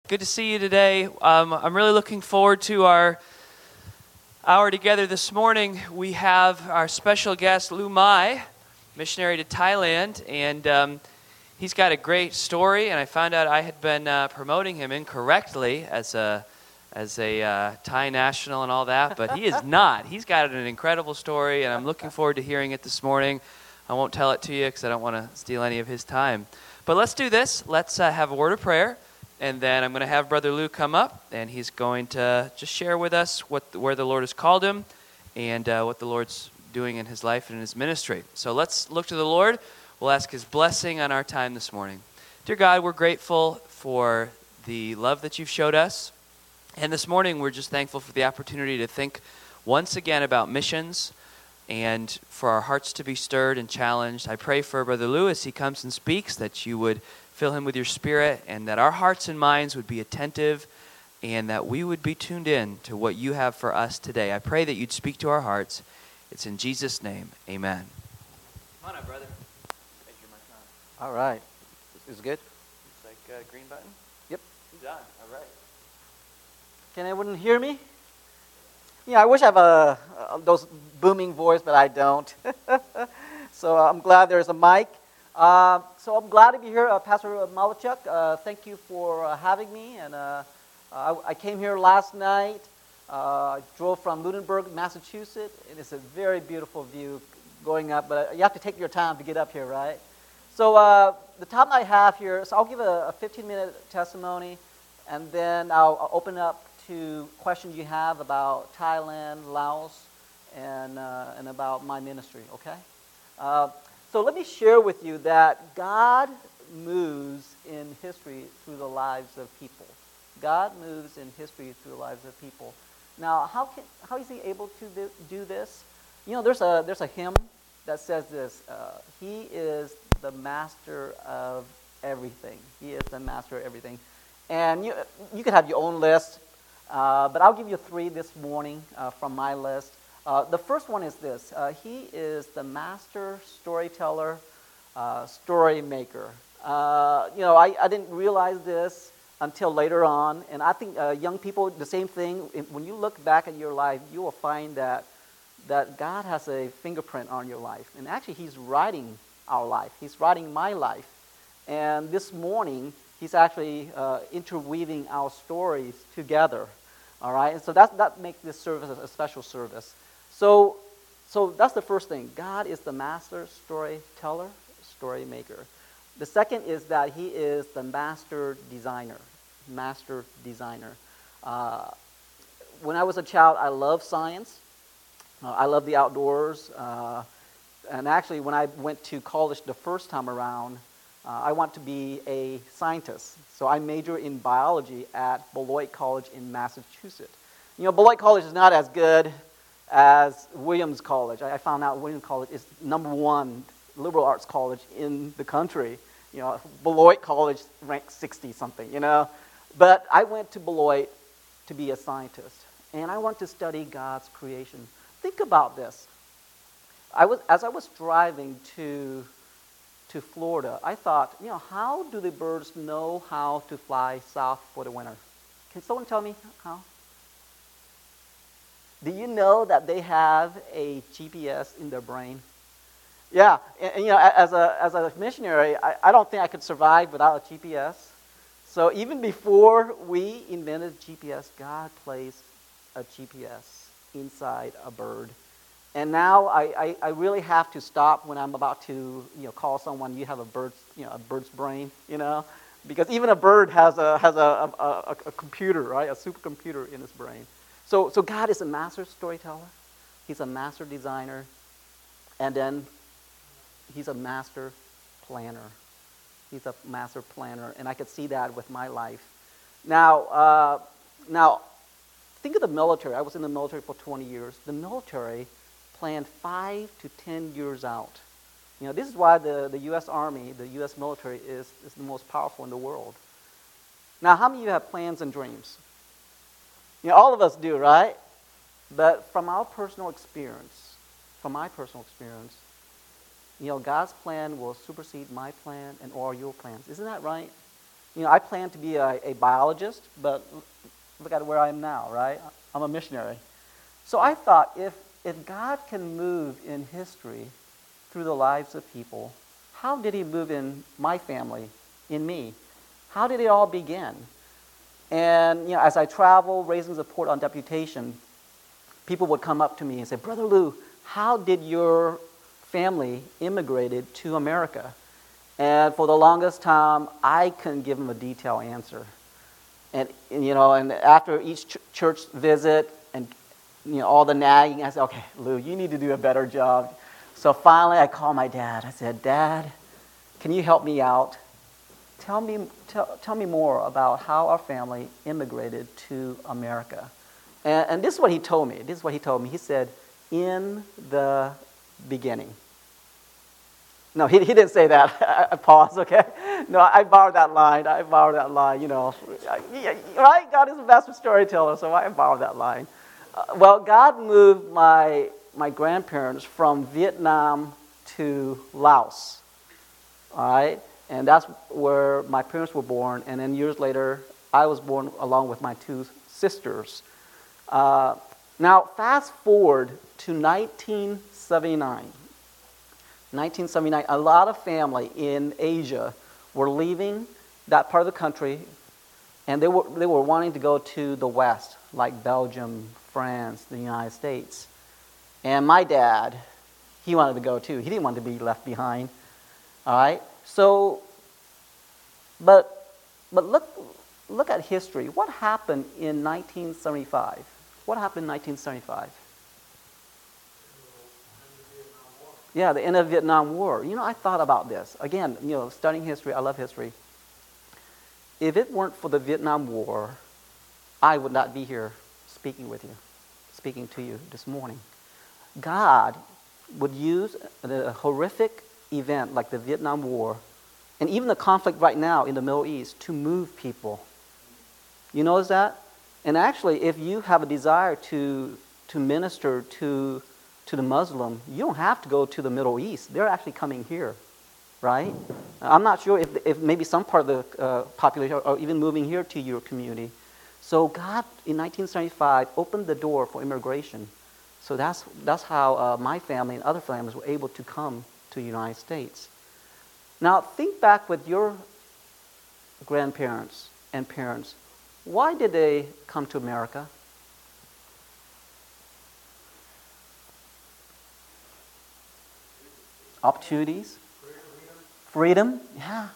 Good to see you today. I'm really looking forward to our hour together this morning. We have our special guest, Lou Mai, missionary to Thailand, and he's got a great story, and I found out I had been promoting him incorrectly as a Thai national and all that, but he is not. He's got an incredible story, and I'm looking forward to hearing it this morning. I won't tell it to you because I don't want to steal any of his time. But let's do this. Let's have a word of prayer. And then I'm going to have Brother Lou come up, and he's going to just share with us where the Lord has called him and what the Lord's doing in his life and in his ministry. So let's look to the Lord. We'll ask his blessing on our time this morning. Dear God, we're grateful for the love that you've showed us. And this morning we're just thankful for the opportunity to think once again about missions and for our hearts to be stirred and challenged. I pray for Brother Lou as he comes and speaks that you would fill him with your spirit, and that our hearts and minds would be attentive, and that we would be tuned in to what you have for us today. I pray that you'd speak to our hearts. It's in Jesus' name, amen. Come on up, brother. Thank you, my son. All right. Is it good? It's like a green button? Yep. He's on. All right. Can anyone hear me? Yeah, I wish I have those booming voice, but I don't. So I'm glad there's a mic. So I'm glad to be here, Pastor Malachuk. Thank you for having me. And I came here last night. I drove from Lunenburg, Massachusetts. It is a very beautiful view going up, but you have to take your time to get up here, right? So the time I have here, so I'll give a 15-minute testimony, and then I'll open up to questions you have about Thailand, Laos, and about my ministry, okay? So let me share with you that God moves in history through the lives of people. God moves in history through the lives of people. Now, how is he able to do this? You know, there's a hymn that says this, he is the master of everything. He is the master of everything. And you could have your own list, but I'll give you three this morning from my list. The first one is this. He is the master storyteller, story maker. I didn't realize this until later on, and I think young people, the same thing. When you look back at your life, you will find that God has a fingerprint on your life. And actually, he's writing our life. He's writing my life. And this morning, he's actually interweaving our stories together. All right? And so that makes this service a special service. So that's the first thing. God is the master storyteller, story maker. The second is that he is the master designer. Master designer. When I was a child, I loved science. I loved the outdoors. And actually, when I went to college the first time around, I wanted to be a scientist. So I majored in biology at Beloit College in Massachusetts. You know, Beloit College is not as good as Williams College. I found out Williams College is #1 liberal arts college in the country. You know, Beloit College ranked 60-something, you know. But I went to Beloit to be a scientist, and I wanted to study God's creation. Think about this. As I was driving to Florida, I thought, you know, how do the birds know how to fly south for the winter? Can someone tell me how? Do you know that they have a GPS in their brain? Yeah, and you know, as a missionary, I don't think I could survive without a GPS. So even before we invented GPS, God placed a GPS inside a bird. And now I really have to stop when I'm about to call someone. You have a bird's brain, because even a bird has a computer, right? A supercomputer in its brain. So God is a master storyteller. He's a master designer, and then he's a master planner. He's a master planner, and I could see that with my life. Now think of the military. I was in the military for 20 years. The military planned 5 to 10 years out. You know, this is why the U.S. Army, the U.S. military is the most powerful in the world. Now, how many of you have plans and dreams? You know, all of us do, right? But from my personal experience, God's plan will supersede my plan and all your plans. Isn't that right? I planned to be a biologist, but look at where I am now, right? I'm a missionary. So I thought, if God can move in history through the lives of people, how did he move in my family, in me? How did it all begin? And as I travel, raising support on deputation, people would come up to me and say, Brother Lou, how did your family immigrated to America? And for the longest time, I couldn't give them a detailed answer. And after each church visit and all the nagging, I said, okay, Lou, you need to do a better job. So finally, I called my dad. I said, Dad, can you help me out? Tell me more about how our family immigrated to America. And this is what he told me. He said, in the beginning. No, he didn't say that. I paused, okay? No, I borrowed that line. Right? God is a master storyteller, so I borrowed that line. Well, God moved my grandparents from Vietnam to Laos. All right? And that's where my parents were born. And then years later, I was born along with my two sisters. Now, fast forward to 1979. 1979, a lot of family in Asia were leaving that part of the country, and they were wanting to go to the West, like Belgium, France, the United States. And my dad, he wanted to go too. He didn't want to be left behind. All right? So, but look at history. What happened in 1975? What happened in 1975? Yeah, the end of the Vietnam War. I thought about this. Again, studying history, I love history. If it weren't for the Vietnam War, I would not be here speaking to you this morning. God would use a horrific event like the Vietnam War, and even the conflict right now in the Middle East, to move people. You notice that? And actually, if you have a desire to minister to the Muslim, you don't have to go to the Middle East. They're actually coming here, right? I'm not sure if maybe some part of the population are even moving here to your community. So God, in 1975, opened the door for immigration. So that's how my family and other families were able to come to the United States. Now, think back with your grandparents and parents. Why did they come to America? Opportunities? Freedom? Yeah.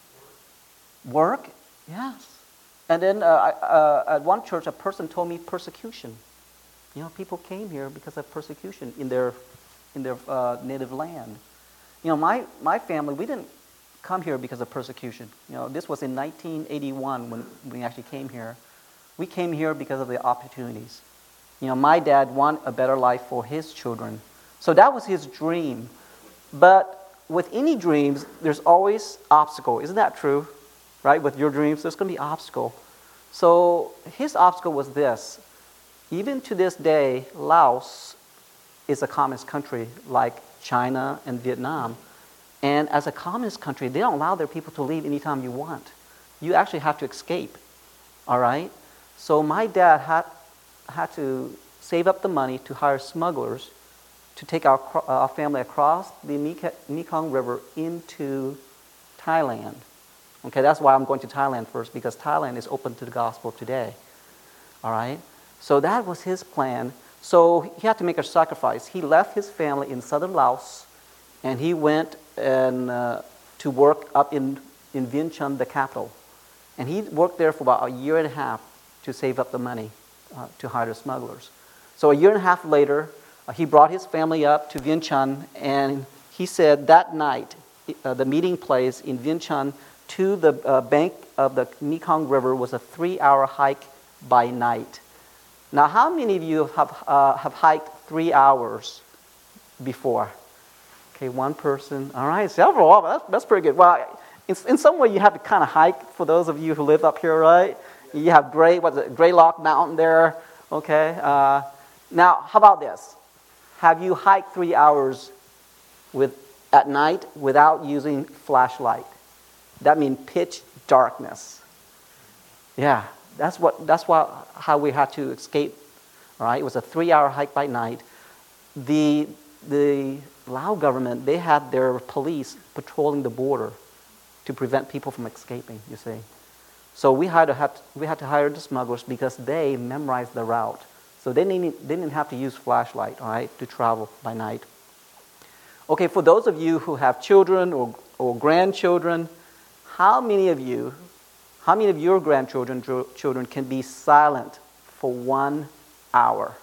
Work? Yes. And then at one church, a person told me persecution. People came here because of persecution in their native land. My family, we didn't come here because of persecution. This was in 1981 when we actually came here. We came here because of the opportunities. My dad wanted a better life for his children. So that was his dream. But with any dreams, there's always obstacle. Isn't that true? Right? With your dreams, there's going to be obstacle. So his obstacle was this. Even to this day, Laos is a communist country like China and Vietnam. And as a communist country, they don't allow their people to leave anytime you want. You actually have to escape. All right? So my dad had to save up the money to hire smugglers to take our family across the Mekong River into Thailand. Okay, that's why I'm going to Thailand first, because Thailand is open to the gospel today. All right? So that was his plan. So he had to make a sacrifice. He left his family in southern Laos, and he went to work up in Vientiane Chăn, the capital. And he worked there for about a year and a half to save up the money to hire the smugglers. So a year and a half later, he brought his family up to Vientiane Chăn, and he said that night, the meeting place in Vientiane Chăn to the bank of the Mekong River was a 3-hour hike by night. Now, how many of you have hiked 3 hours before? Okay, one person. All right, several. Oh, that's pretty good. Well, in some way, you have to kind of hike for those of you who live up here, right? You have Greylock Mountain there. Okay. Now, how about this? Have you hiked 3 hours at night without using flashlight? That means pitch darkness. Yeah, that's how we had to escape. All right, it was a 3-hour hike by night. The Lao government, they had their police patrolling the border to prevent people from escaping, you see. So we had to hire the smugglers because they memorized the route. So they didn't have to use flashlight, all right, to travel by night. Okay, for those of you who have children or grandchildren, how many of your children can be silent for 1 hour?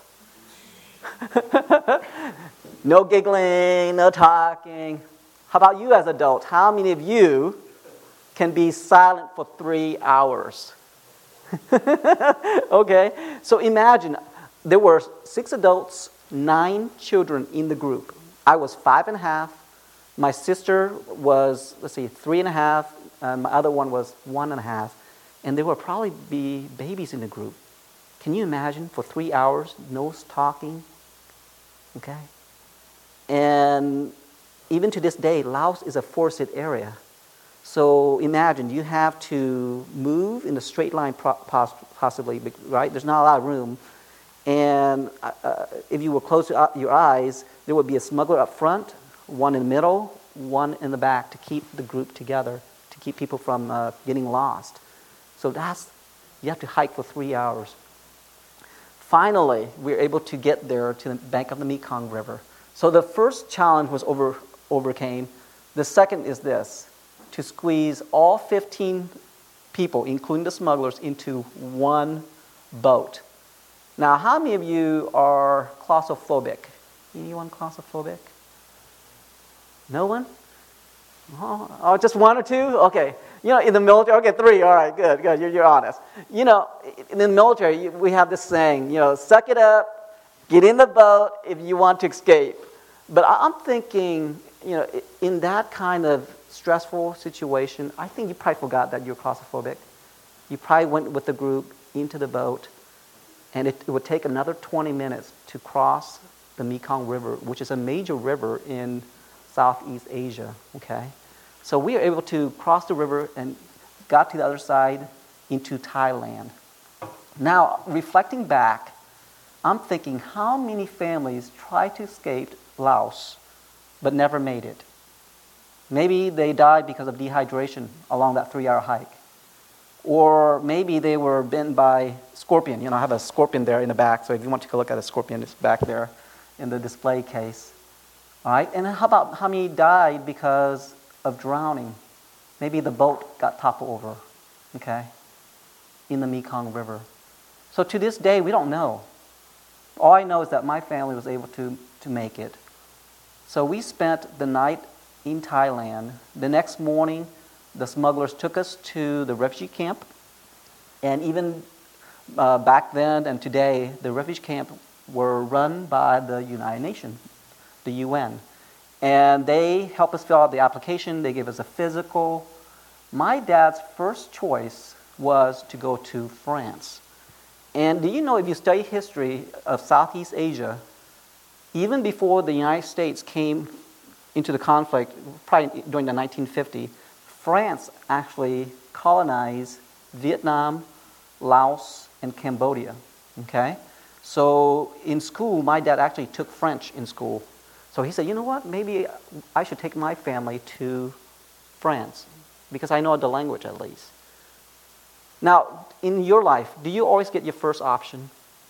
No giggling, no talking. How about you as adults? How many of you can be silent for 3 hours? Okay, so imagine there were 6 adults, 9 children in the group. I was 5.5. My sister was, 3.5. And my other one was 1.5. And there would probably be babies in the group. Can you imagine for 3 hours, no talking? Okay? And even to this day, Laos is a forested area. So imagine you have to move in a straight line possibly, right? There's not a lot of room. And if you were close to your eyes, there would be a smuggler up front, one in the middle, one in the back to keep the group together, to keep people from getting lost. So you have to hike for 3 hours. Finally, we were able to get there to the bank of the Mekong River. So the first challenge was overcame. The second is this, to squeeze all 15 people, including the smugglers, into one boat. Now, how many of you are claustrophobic? Anyone claustrophobic? No one? Oh, just 1 or 2? Okay. In the military, okay, 3. All right, good. You're honest. In the military, we have this saying, suck it up, get in the boat if you want to escape. But I'm thinking, in that kind of stressful situation, I think you probably forgot that you're claustrophobic. You probably went with the group into the boat, and it would take another 20 minutes to cross the Mekong River, which is a major river in Southeast Asia, okay? So we were able to cross the river and got to the other side into Thailand. Now, reflecting back, I'm thinking how many families tried to escape Laos but never made it. Maybe they died because of dehydration along that 3-hour hike. Or maybe they were bitten by scorpion. I have a scorpion there in the back, so if you want to take a look at a scorpion, it's back there in the display case. All right, and how about how many died because of drowning? Maybe the boat got toppled over, okay, in the Mekong River. So to this day, we don't know. All I know is that my family was able to make it. So we spent the night in Thailand. The next morning, the smugglers took us to the refugee camp. And even back then and today, the refugee camp were run by the United Nations, the UN. And they helped us fill out the application. They gave us a physical. My dad's first choice was to go to France. And do you know, if you study history of Southeast Asia, even before the United States came into the conflict, probably during the 1950s, France actually colonized Vietnam, Laos, and Cambodia, okay? So in school, my dad actually took French in school. So he said, you know what, maybe I should take my family to France because I know the language at least. Now, in your life, do you always get your first option?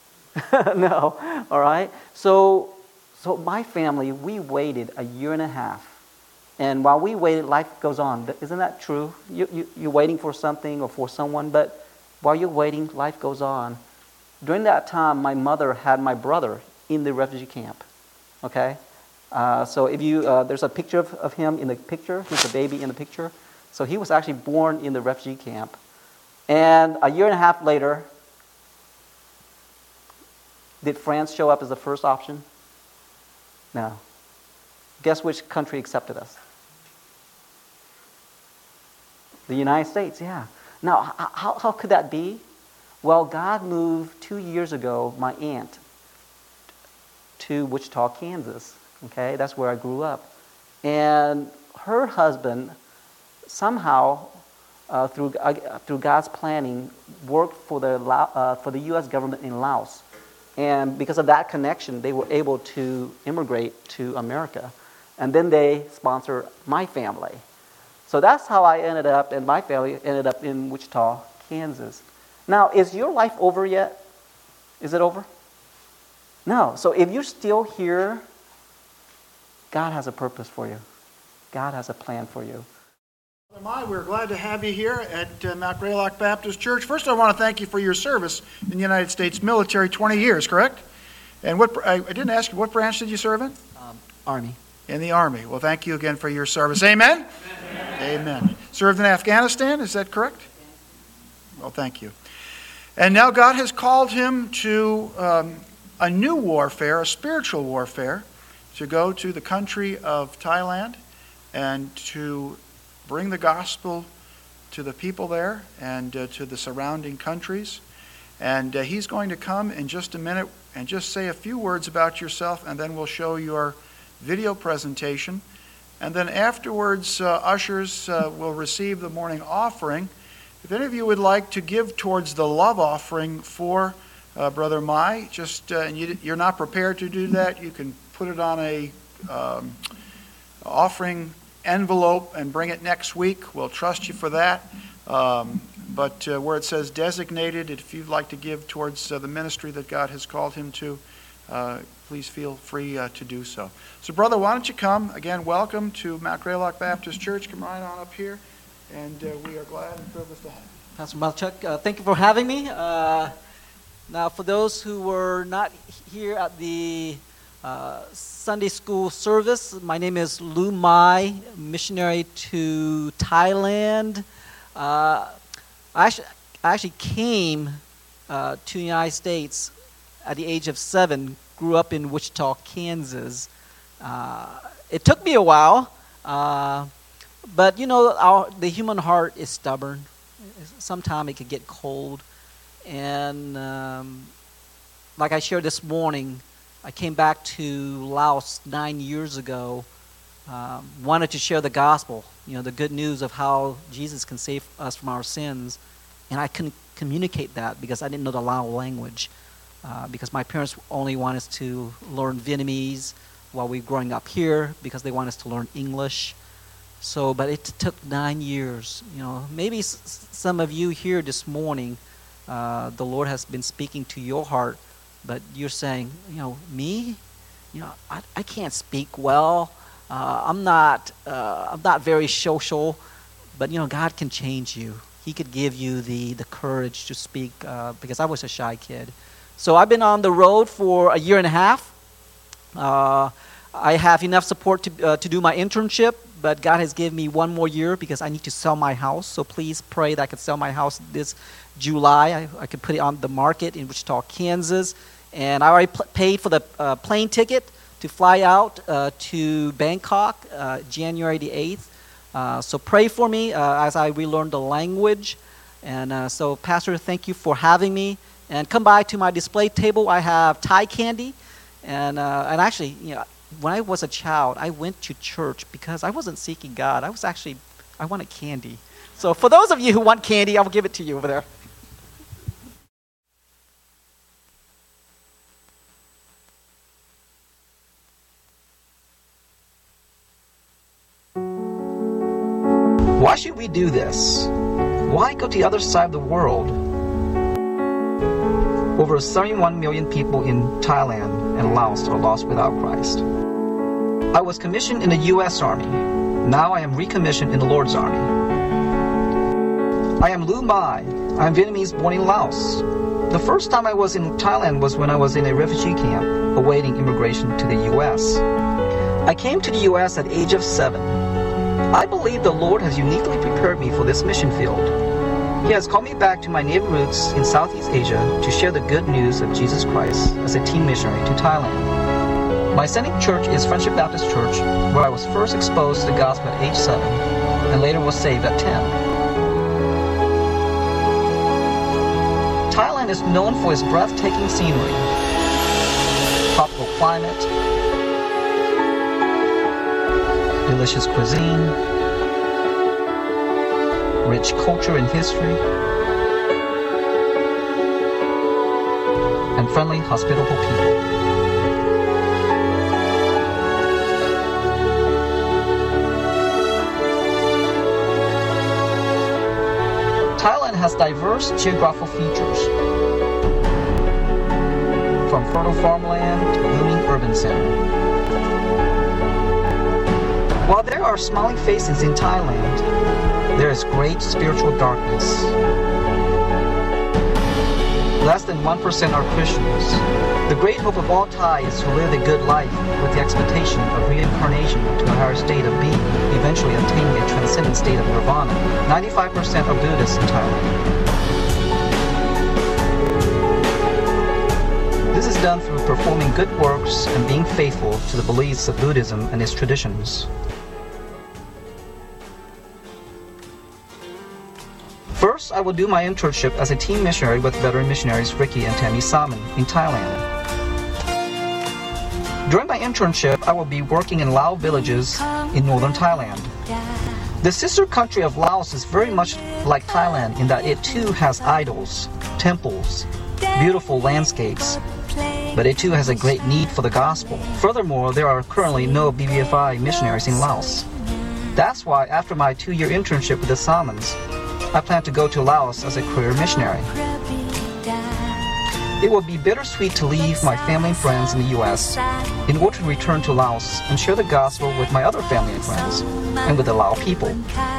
No, all right? So my family, we waited 1.5 years. And while we waited, life goes on. Isn't that true? You're waiting for something or for someone, but while you're waiting, life goes on. During that time, my mother had my brother in the refugee camp, okay? So if you, there's a picture of him in the picture. He's a baby in the picture. So he was actually born in the refugee camp. And 1.5 years later, did France show up as the first option? No. Guess which country accepted us? The United States, yeah. Now, how could that be? Well, God moved 2 years ago my aunt to Wichita, Kansas. Okay, that's where I grew up. And her husband somehow through God's planning, worked for the U.S. government in Laos. And because of that connection, they were able to immigrate to America. And then they sponsored my family. So that's how I ended up, and my family ended up in Wichita, Kansas. Now, is your life over yet? Is it over? No. So if you're still here, God has a purpose for you. God has a plan for you. Brother Mai, we're glad to have you here at Mount Greylock Baptist Church. First, I want to thank you for your service in the United States military, 20 years, correct? And I didn't ask you, what branch did you serve in? Army. In the Army. Well, thank you again for your service. Amen? Amen. Served in Afghanistan, is that correct? Well, thank you. And now God has called him to a new warfare, a spiritual warfare, to go to the country of Thailand and to bring the gospel to the people there and to the surrounding countries. And he's going to come in just a minute and just say a few words about yourself, and then we'll show your video presentation. And then afterwards, ushers will receive the morning offering. If any of you would like to give towards the love offering for Brother Mai, and you're not prepared to do that, you can put it on a offering envelope and bring it next week. We'll trust you for that. But where it says designated, if you'd like to give towards the ministry that God has called him to, please feel free to do so. So, brother, why don't you come? Again, welcome to Mount Greylock Baptist Church. Come right on up here, and we are glad and privileged to have you. Pastor Malchuk, thank you for having me. Now, for those who were not here at the Sunday school service, my name is Lu Mai, missionary to Thailand. I actually came to the United States at the age of 7, grew up in Wichita, Kansas. It took me a while, but you know, the human heart is stubborn. Sometimes it can get cold. And like I shared this morning, I came back to Laos 9 years ago, wanted to share the gospel, the good news of how Jesus can save us from our sins. And I couldn't communicate that because I didn't know the Lao language, because my parents only wanted us to learn Vietnamese while we were growing up here because they wanted us to learn English. So, but it took 9 years. Maybe some of you here this morning, the Lord has been speaking to your heart, but you're saying, me, I can't speak well. I'm not very social, but God can change you. He could give you the courage to speak, because I was a shy kid. So I've been on the road for 1.5 years. I have enough support to do my internship, but God has given me 1 more year because I need to sell my house. So please pray that I can sell my house this July. I could put it on the market in Wichita, Kansas. And I already paid for the plane ticket to fly out to Bangkok January the 8th. So pray for me as I relearn the language. And so, Pastor, thank you for having me. And come by to my display table. I have Thai candy. And actually, when I was a child, I went to church because I wasn't seeking God. I wanted candy. So for those of you who want candy, I'll give it to you over there. Why should we do this? Why go to the other side of the world? Over 71 million people in Thailand and Laos are lost without Christ. I was commissioned in the U.S. Army. Now I am recommissioned in the Lord's Army. I am Lu Mai. I am Vietnamese born in Laos. The first time I was in Thailand was when I was in a refugee camp awaiting immigration to the U.S. I came to the U.S. at the age of 7. I believe the Lord has uniquely prepared me for this mission field. He has called me back to my native roots in Southeast Asia to share the good news of Jesus Christ as a teen missionary to Thailand. My sending church is Friendship Baptist Church, where I was first exposed to the gospel at age 7 and later was saved at 10. Thailand is known for its breathtaking scenery, tropical climate, delicious cuisine, rich culture and history, and friendly, hospitable people. Thailand has diverse geographical features, from fertile farmland to a booming urban center. While there are smiling faces in Thailand, there is great spiritual darkness. Less than 1% are Christians. The great hope of all Thai is to live a good life with the expectation of reincarnation to a higher state of being, eventually attaining a transcendent state of nirvana. 95% are Buddhists in Thailand. This is done through performing good works and being faithful to the beliefs of Buddhism and its traditions. First, I will do my internship as a team missionary with veteran missionaries Ricky and Tammy Salmon in Thailand. During my internship, I will be working in Lao villages in northern Thailand. The sister country of Laos is very much like Thailand in that it too has idols, temples, beautiful landscapes, but it too has a great need for the gospel. Furthermore, there are currently no BBFI missionaries in Laos. That's why after my 2-year internship with the Salmons, I plan to go to Laos as a career missionary. It will be bittersweet to leave my family and friends in the U.S. in order to return to Laos and share the gospel with my other family and friends, and with the Lao people.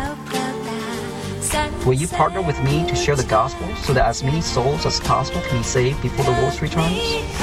Will you partner with me to share the gospel so that as many souls as possible can be saved before the Lord returns?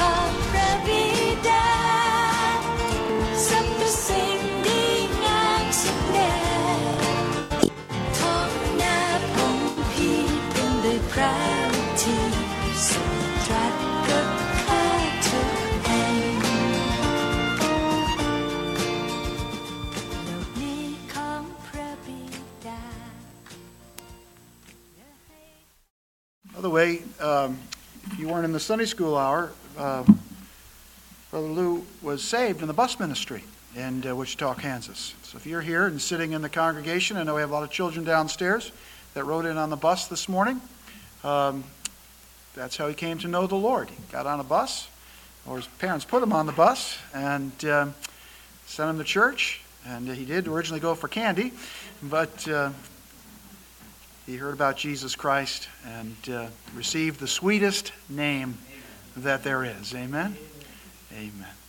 By the way, you weren't in the Sunday school hour. Brother Lou was saved in the bus ministry in Wichita, Kansas. So if you're here and sitting in the congregation, I know we have a lot of children downstairs that rode in on the bus this morning. That's how he came to know the Lord. He got on a bus, or his parents put him on the bus, and sent him to church. And he did originally go for candy, but he heard about Jesus Christ and received the sweetest name that there is. Amen? Amen.